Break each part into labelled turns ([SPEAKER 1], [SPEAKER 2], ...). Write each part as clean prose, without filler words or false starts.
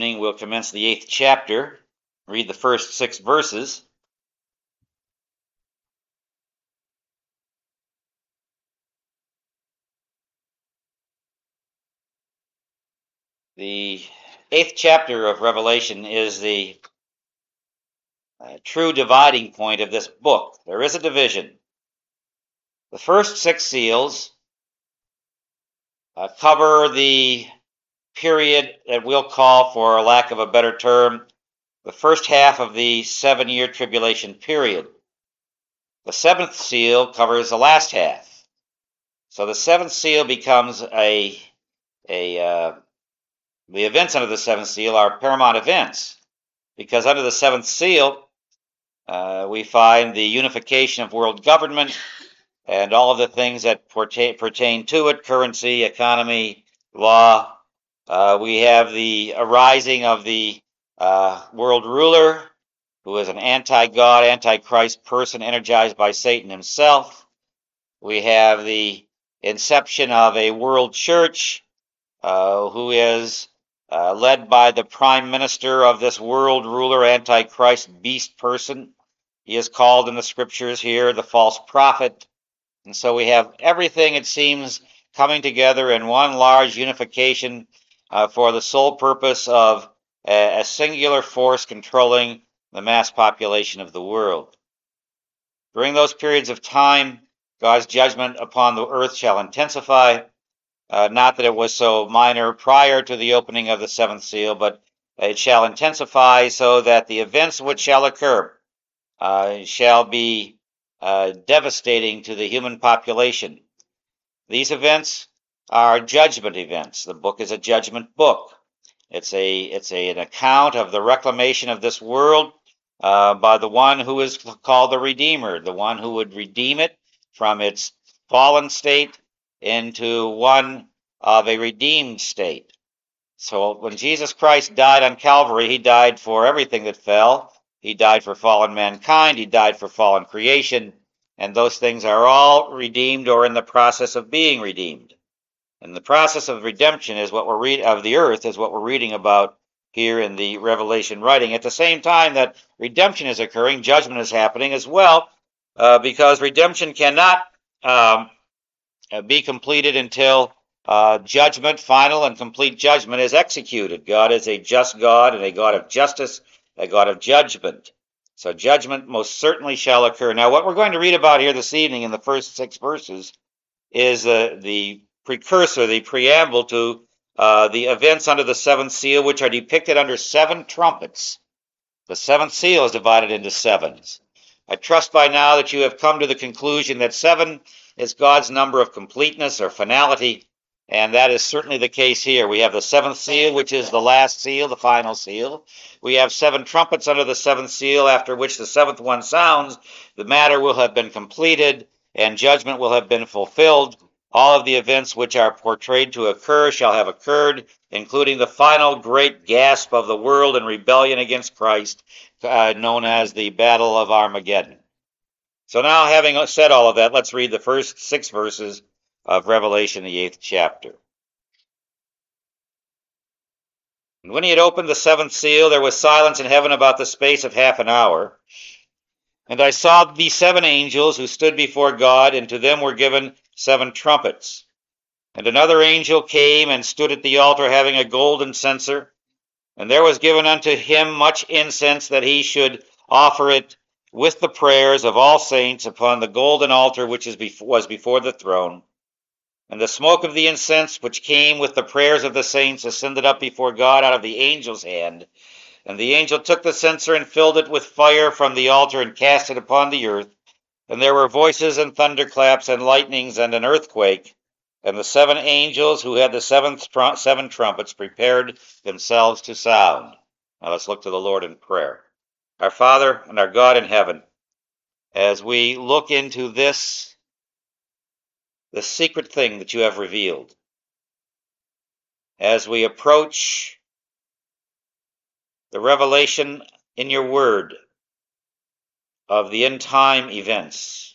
[SPEAKER 1] We'll commence the 8th chapter, read the first 6 verses. The 8th chapter of Revelation is the true dividing point of this book. There is a division. The first 6 seals cover the period that we'll call, for lack of a better term, the first half of the 7-year tribulation period. The 7th seal covers the last half. So the 7th seal becomes the events under the 7th seal are paramount events, because under the 7th seal we find the unification of world government and all of the things that pertain to it: currency, economy, law. We have the arising of the world ruler, who is an anti-God, anti-Christ person energized by Satan himself. We have the inception of a world church who is led by the prime minister of this world ruler, anti-Christ beast person. He is called in the scriptures here the false prophet. And so we have everything, it seems, coming together in one large unification for the sole purpose of a singular force controlling the mass population of the world. During those periods of time, God's judgment upon the earth shall intensify. Not that it was so minor prior to the opening of the 7th seal, but it shall intensify so that the events which shall occur shall be devastating to the human population. These events are judgment events. The book is a judgment book. It's an account of the reclamation of this world by the one who is called the Redeemer, the one who would redeem it from its fallen state into one of a redeemed state. So when Jesus Christ died on Calvary, he died for everything that fell. He died for fallen mankind. He died for fallen creation. And those things are all redeemed or in the process of being redeemed. And the process of redemption is what of the earth is what we're reading about here in the Revelation writing. At the same time that redemption is occurring, judgment is happening as well, because redemption cannot be completed until judgment, final and complete judgment, is executed. God is a just God and a God of justice, a God of judgment. So judgment most certainly shall occur. Now, what we're going to read about here this evening in the first 6 verses is the precursor, the preamble to the events under the 7th seal, which are depicted under 7 trumpets. The 7th seal is divided into 7s. I trust by now that you have come to the conclusion that 7 is God's number of completeness or finality, and that is certainly the case here. We have the 7th seal, which is the last seal, the final seal. We have 7 trumpets under the 7th seal, after which the 7th one sounds. The matter will have been completed, and judgment will have been fulfilled. All of the events which are portrayed to occur shall have occurred, including the final great gasp of the world in rebellion against Christ, known as the Battle of Armageddon. So now, having said all of that, let's read the first 6 verses of Revelation, the 8th chapter. And when he had opened the 7th seal, there was silence in heaven about the space of half an hour. And I saw the 7 angels who stood before God, and to them were given 7 trumpets. And another angel came and stood at the altar, having a golden censer. And there was given unto him much incense, that he should offer it with the prayers of all saints upon the golden altar which was before the throne. And the smoke of the incense which came with the prayers of the saints ascended up before God out of the angel's hand. And the angel took the censer and filled it with fire from the altar and cast it upon the earth. And there were voices and thunderclaps and lightnings and an earthquake. And the 7 angels who had the 7 trumpets prepared themselves to sound. Now let's look to the Lord in prayer. Our Father and our God in heaven, as we look into this, the secret thing that you have revealed, as we approach the revelation in your word of the end time events,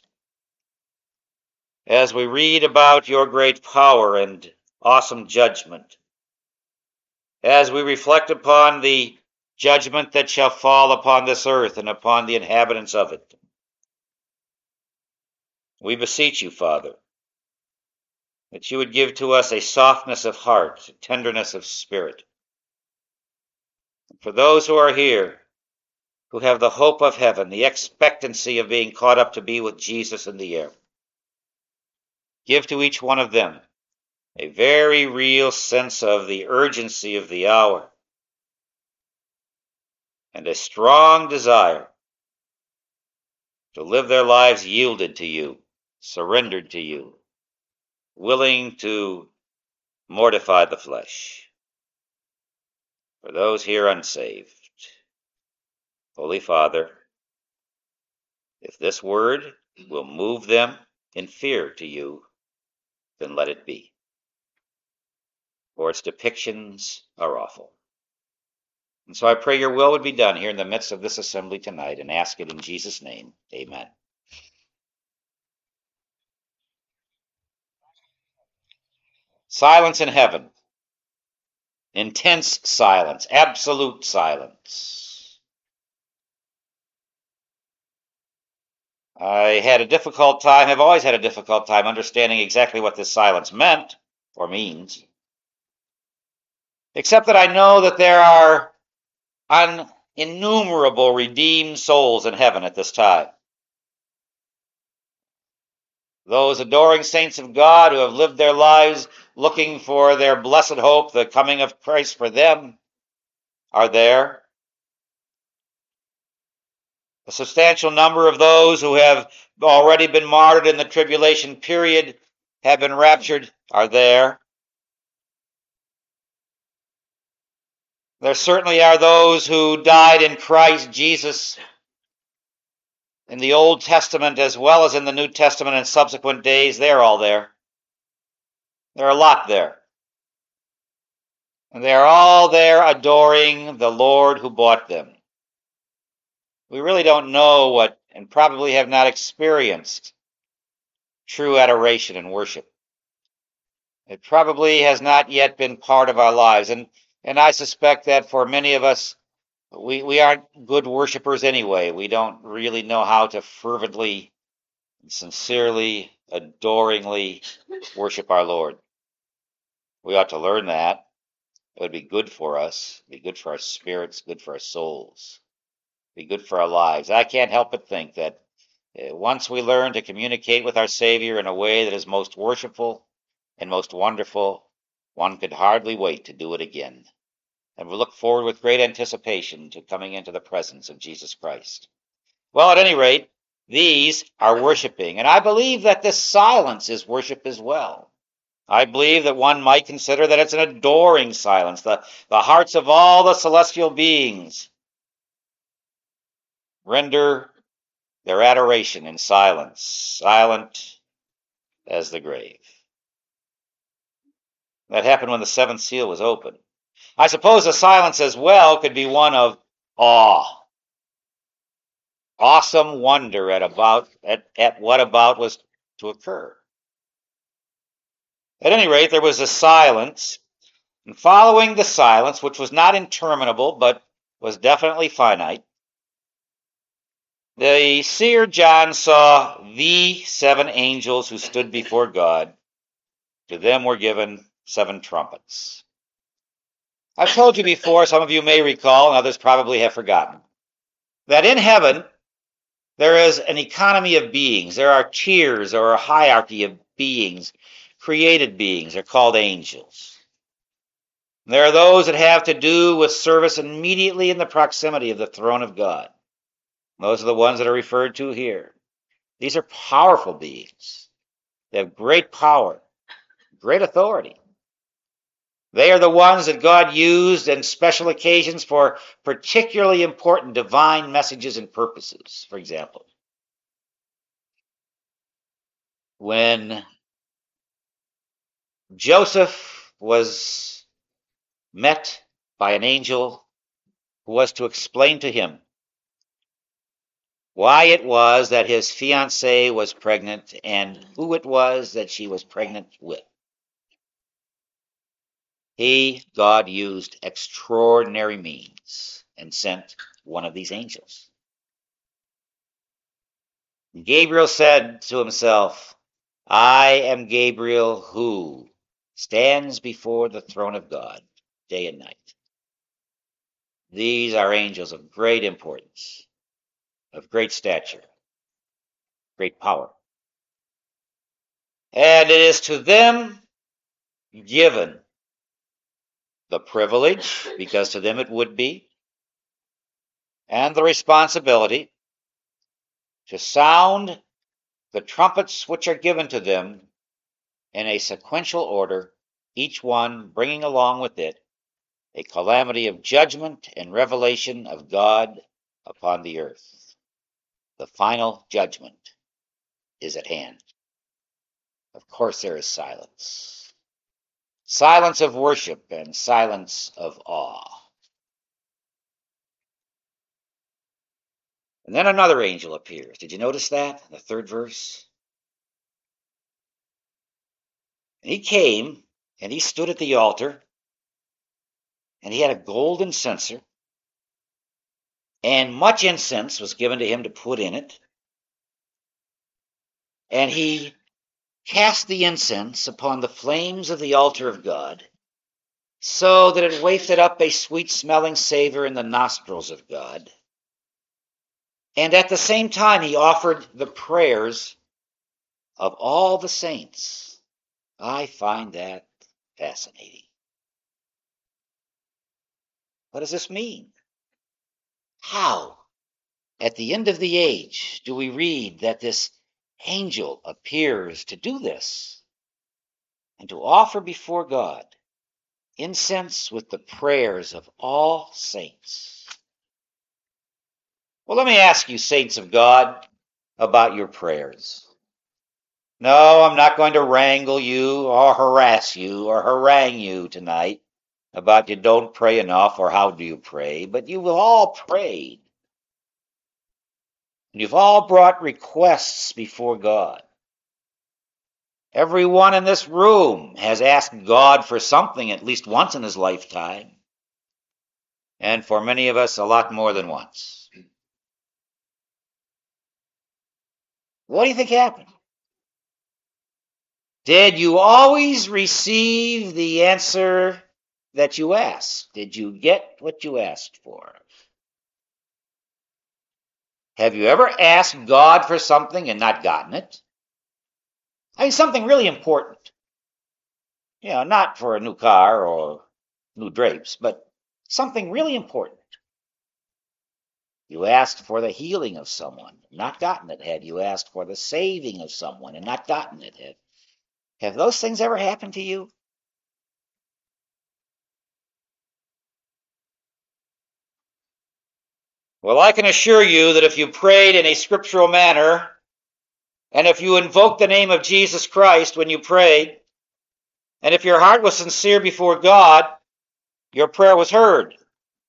[SPEAKER 1] as we read about your great power and awesome judgment, as we reflect upon the judgment that shall fall upon this earth and upon the inhabitants of it. We beseech you, Father, that you would give to us a softness of heart, a tenderness of spirit. For those who are here, who have the hope of heaven, the expectancy of being caught up to be with Jesus in the air, give to each one of them a very real sense of the urgency of the hour and a strong desire to live their lives yielded to you, surrendered to you, willing to mortify the flesh. For those here unsaved, Holy Father, if this word will move them in fear to you, then let it be. For its depictions are awful. And so I pray your will would be done here in the midst of this assembly tonight, and ask it in Jesus' name. Amen. Silence in heaven. Intense silence, absolute silence. I had a difficult time, have always had a difficult time understanding exactly what this silence meant or means, except that I know that there are innumerable redeemed souls in heaven at this time. Those adoring saints of God who have lived their lives looking for their blessed hope, the coming of Christ for them, are there. A substantial number of those who have already been martyred in the tribulation period, have been raptured, are there. There certainly are those who died in Christ Jesus in the Old Testament as well as in the New Testament in subsequent days. They're all there. There are a lot there. And they are all there adoring the Lord who bought them. We really don't know what, and probably have not experienced, true adoration and worship. It probably has not yet been part of our lives. And I suspect that for many of us, we aren't good worshipers anyway. We don't really know how to fervently, sincerely, adoringly worship our Lord. We ought to learn that. It would be good for us, be good for our spirits, good for our souls, be good for our lives. I can't help but think that once we learn to communicate with our Savior in a way that is most worshipful and most wonderful, one could hardly wait to do it again. And we look forward with great anticipation to coming into the presence of Jesus Christ. Well, at any rate, these are worshiping. And I believe that this silence is worship as well. I believe that one might consider that it's an adoring silence. The hearts of all the celestial beings render their adoration in silence, silent as the grave. That happened when the seventh seal was opened. I suppose the silence as well could be one of awe, awesome wonder at what about was to occur. At any rate, there was a silence, and following the silence, which was not interminable but was definitely finite, the seer John saw the 7 angels who stood before God. To them were given 7 trumpets. I've told you before, some of you may recall, and others probably have forgotten, that in heaven there is an economy of beings. There are tiers or a hierarchy of beings, created beings. They're called angels. There are those that have to do with service immediately in the proximity of the throne of God. Those are the ones that are referred to here. These are powerful beings. They have great power, great authority. They are the ones that God used in special occasions for particularly important divine messages and purposes. For example, when Joseph was met by an angel who was to explain to him why it was that his fiancée was pregnant and who it was that she was pregnant with. God used extraordinary means and sent one of these angels. Gabriel said to himself, I am Gabriel who stands before the throne of God day and night. These are angels of great importance, of great stature, great power. And it is to them given the privilege, because to them it would be, and the responsibility to sound the trumpets which are given to them in a sequential order, each one bringing along with it a calamity of judgment and revelation of God upon the earth. The final judgment is at hand. Of course, there is silence. Silence of worship and silence of awe. And then another angel appears. Did you notice that in the third verse? And he came and he stood at the altar, and he had a golden censer, and much incense was given to him to put in it. And he cast the incense upon the flames of the altar of God, so that it wafted up a sweet-smelling savor in the nostrils of God. And at the same time, he offered the prayers of all the saints. I find that fascinating. What does this mean? How, at the end of the age, do we read that this angel appears to do this and to offer before God incense with the prayers of all saints? Well, let me ask you, saints of God, about your prayers. No, I'm not going to wrangle you or harass you or harangue you tonight about you don't pray enough or how do you pray, but you've all prayed. You've all brought requests before God. Everyone in this room has asked God for something at least once in his lifetime, and for many of us, a lot more than once. What do you think happened? Did you always receive the answer that you asked? Did you get what you asked for? Have you ever asked God for something and not gotten it? I mean, something really important. You know, not for a new car or new drapes, but something really important. You asked for the healing of someone, not gotten it. Had you asked for the saving of someone and not gotten it? Have those things ever happened to you? Well, I can assure you that if you prayed in a scriptural manner, and if you invoked the name of Jesus Christ when you prayed, and if your heart was sincere before God, your prayer was heard.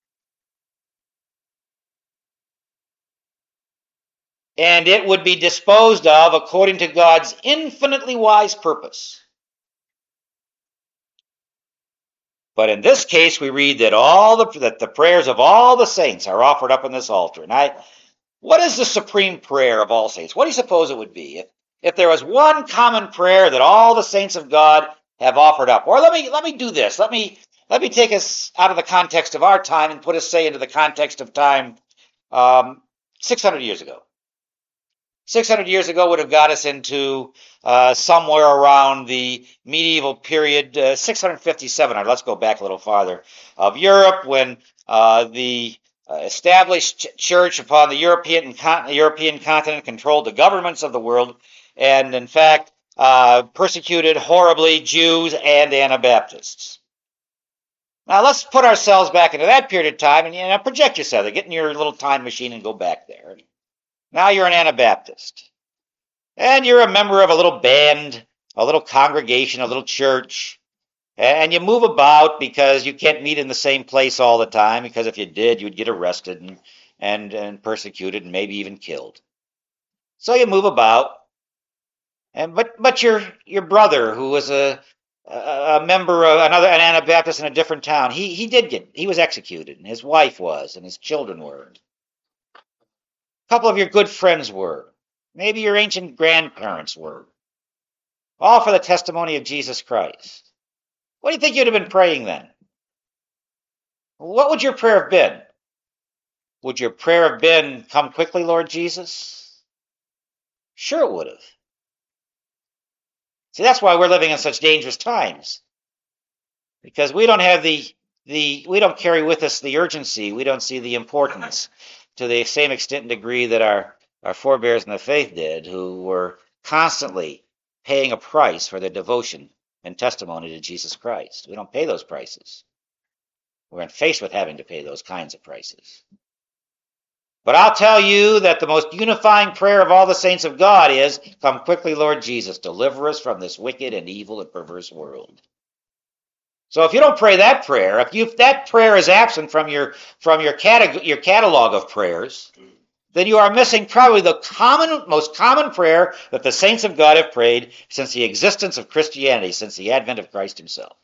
[SPEAKER 1] And it would be disposed of according to God's infinitely wise purpose. But in this case, we read that that the prayers of all the saints are offered up on this altar. And what is the supreme prayer of all saints? What do you suppose it would be if there was one common prayer that all the saints of God have offered up? Or let me do this. Let me take us out of the context of our time and put us, say, into the context of time 600 years ago. 600 years ago would have got us into somewhere around the medieval period, 657. Let's go back a little farther, of Europe, when the established church upon the European continent controlled the governments of the world, and in fact persecuted horribly Jews and Anabaptists. Now let's put ourselves back into that period of time, and project yourself. Get in your little time machine and go back there. Now you're an Anabaptist, and you're a member of a little band, a little congregation, a little church, and you move about because you can't meet in the same place all the time, because if you did, you'd get arrested and persecuted and maybe even killed. So you move about, but your brother, who was a a member of an Anabaptist in a different town. He was executed, and his wife was, and his children were. A couple of your good friends were. Maybe your ancient grandparents were. All for the testimony of Jesus Christ. What do you think you'd have been praying then? What would your prayer have been? Would your prayer have been, "Come quickly, Lord Jesus"? Sure it would have. See, that's why we're living in such dangerous times. Because we don't have we don't carry with us the urgency, we don't see the importance to the same extent and degree that our forebears in the faith did, who were constantly paying a price for their devotion and testimony to Jesus Christ. We don't pay those prices. We're faced with having to pay those kinds of prices. But I'll tell you that the most unifying prayer of all the saints of God is, "Come quickly, Lord Jesus, deliver us from this wicked and evil and perverse world." So if you don't pray that prayer, if that prayer is absent from your catalog of prayers, then you are missing probably the most common prayer that the saints of God have prayed since the existence of Christianity, since the advent of Christ himself.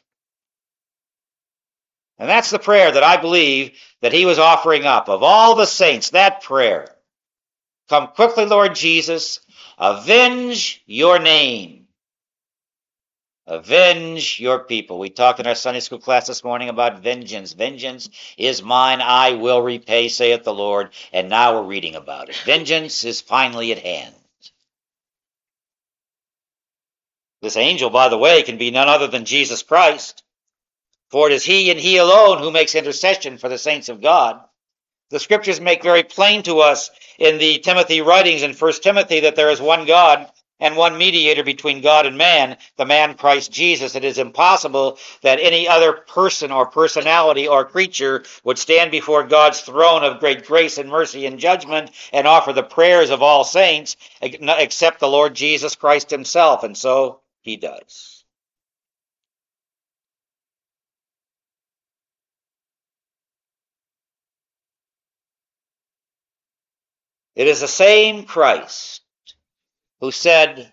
[SPEAKER 1] And that's the prayer that I believe that he was offering up of all the saints, that prayer. "Come quickly, Lord Jesus, avenge your name. Avenge your people." We talked in our Sunday school class this morning about vengeance. Vengeance is mine, I will repay, saith the Lord. And now we're reading about it. Vengeance is finally at hand. This angel, by the way, can be none other than Jesus Christ. For it is he and he alone who makes intercession for the saints of God. The scriptures make very plain to us in the Timothy writings in 1 Timothy that there is one God and one mediator between God and man, the man Christ Jesus. It is impossible that any other person or personality or creature would stand before God's throne of great grace and mercy and judgment and offer the prayers of all saints except the Lord Jesus Christ himself, and so he does. It is the same Christ who said,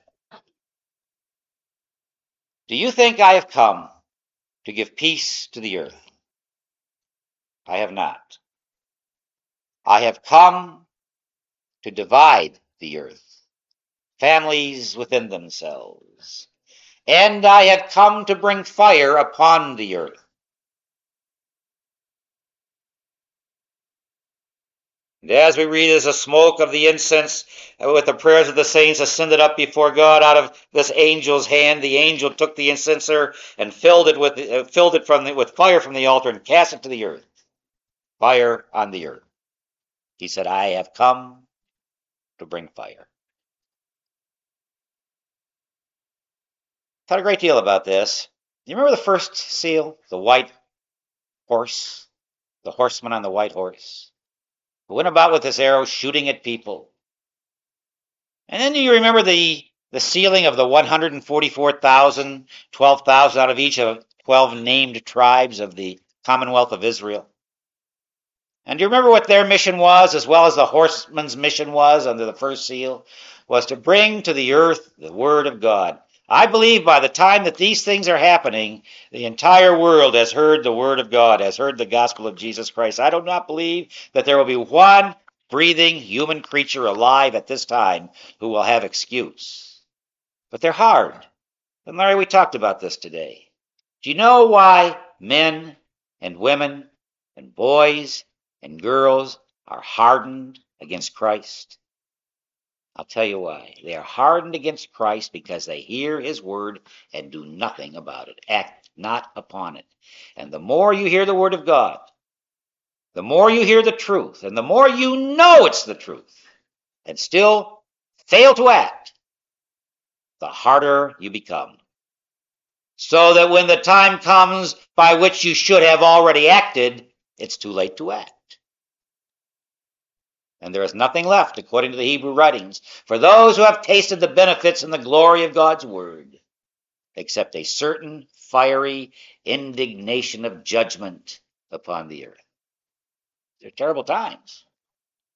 [SPEAKER 1] "Do you think I have come to give peace to the earth? I have not. I have come to divide the earth, families within themselves, and I have come to bring fire upon the earth." And as we read, as the smoke of the incense with the prayers of the saints ascended up before God out of this angel's hand, the angel took the incenser and filled it with fire from the altar and cast it to the earth. Fire on the earth. He said, "I have come to bring fire." Thought a great deal about this. You remember the first seal, the white horse, the horseman on the white horse, who went about with his arrow shooting at people? And then do you remember the sealing of the 144,000, 12,000 out of each of 12 named tribes of the Commonwealth of Israel? And do you remember what their mission was, as well as the horseman's mission was under the first seal? Was to bring to the earth the word of God. I believe by the time that these things are happening, the entire world has heard the word of God, has heard the gospel of Jesus Christ. I do not believe that there will be one breathing human creature alive at this time who will have excuse. But they're hard. And Larry, we talked about this today. Do you know why men and women and boys and girls are hardened against Christ? I'll tell you why. They are hardened against Christ because they hear his word and do nothing about it, act not upon it. And the more you hear the word of God, the more you hear the truth, and the more you know it's the truth, and still fail to act, the harder you become. So that when the time comes by which you should have already acted, it's too late to act. And there is nothing left, according to the Hebrew writings, for those who have tasted the benefits and the glory of God's word, except a certain fiery indignation of judgment upon the earth. They're terrible times.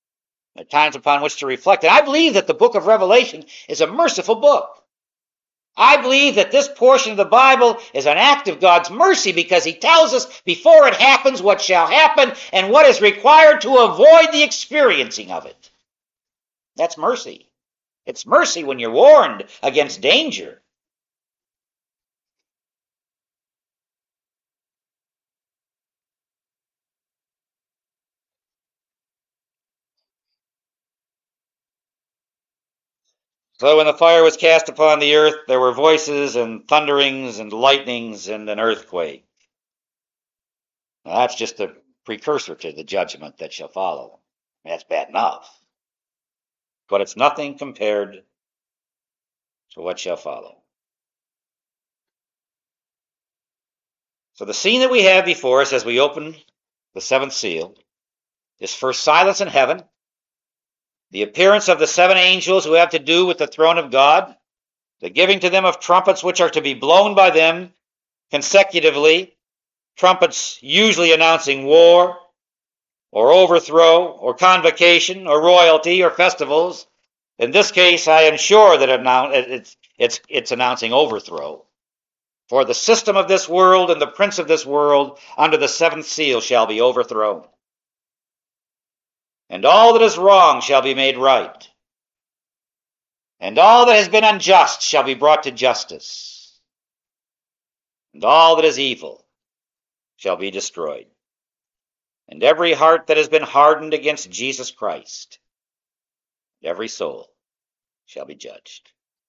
[SPEAKER 1] They're times upon which to reflect. And I believe that the book of Revelation is a merciful book. I believe that this portion of the Bible is an act of God's mercy because he tells us before it happens what shall happen and what is required to avoid the experiencing of it. That's mercy. It's mercy when you're warned against danger. So when the fire was cast upon the earth, there were voices and thunderings and lightnings and an earthquake. Now, that's just a precursor to the judgment that shall follow. That's bad enough. But it's nothing compared to what shall follow. So the scene that we have before us as we open the seventh seal is first silence in heaven, the appearance of the seven angels who have to do with the throne of God, the giving to them of trumpets which are to be blown by them consecutively, trumpets usually announcing war or overthrow or convocation or royalty or festivals. In this case, I am sure that it's announcing overthrow. For the system of this world and the prince of this world under the seventh seal shall be overthrown. And all that is wrong shall be made right. And all that has been unjust shall be brought to justice. And all that is evil shall be destroyed. And every heart that has been hardened against Jesus Christ, every soul shall be judged.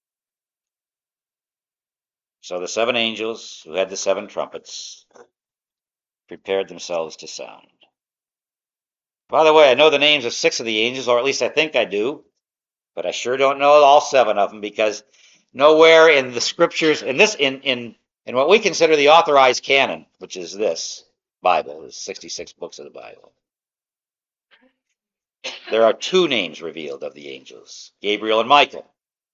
[SPEAKER 1] So the seven angels who had the seven trumpets prepared themselves to sound. By the way, I know the names of 6 of the angels, or at least I think I do, but I sure don't know all 7 of them because nowhere in the scriptures, in what we consider the authorized canon, which is this Bible, is 66 books of the Bible, there are 2 names revealed of the angels, Gabriel and Michael.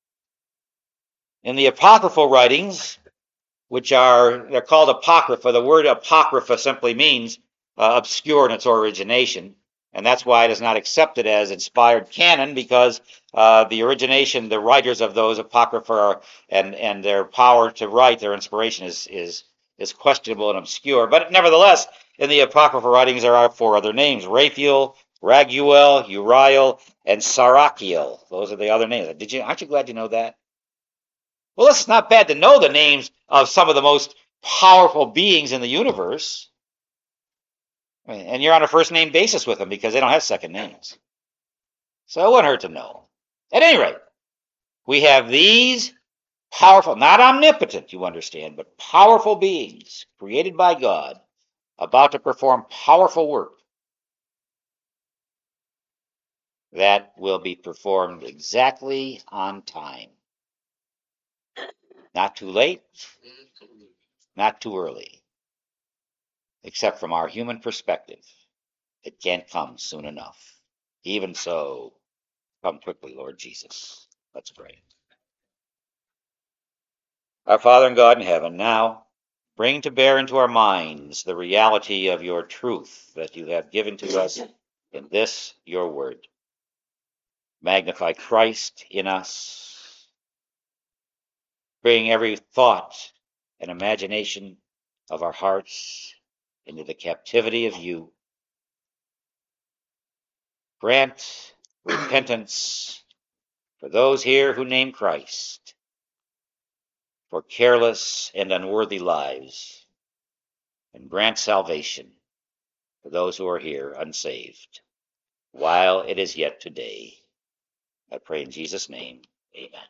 [SPEAKER 1] In the apocryphal writings, they're called apocrypha. The word apocrypha simply means obscure in its origination. And that's why it is not accepted as inspired canon, because the origination, the writers of those apocrypha and their power to write, their inspiration is questionable and obscure. But nevertheless, in the apocryphal writings, there are 4 other names: Raphael, Raguel, Uriel, and Sarakiel. Those are the other names. Aren't you glad you know that? Well, it's not bad to know the names of some of the most powerful beings in the universe. And you're on a first name basis with them because they don't have second names. So it wouldn't hurt to know. At any rate, we have these powerful, not omnipotent, you understand, but powerful beings created by God about to perform powerful work that will be performed exactly on time. Not too late, not too early, except from our human perspective. It can't come soon enough. Even so, come quickly, Lord Jesus. Let's pray. Our Father and God in heaven, now bring to bear into our minds the reality of your truth that you have given to us in this, your word. Magnify Christ in us. Bring every thought and imagination of our hearts into the captivity of you. Grant repentance for those here who name Christ, for careless and unworthy lives, and grant salvation for those who are here unsaved, while it is yet today. I pray in Jesus' name, amen.